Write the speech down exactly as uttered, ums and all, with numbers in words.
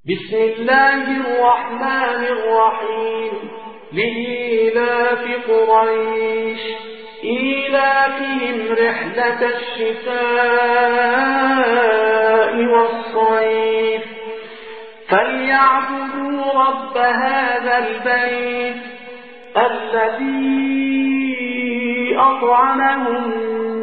بسم الله الرحمن الرحيم لإيلاف قريش إيلافهم رحلة الشتاء والصيف فليعبدوا رب هذا البيت الذي أطعمهم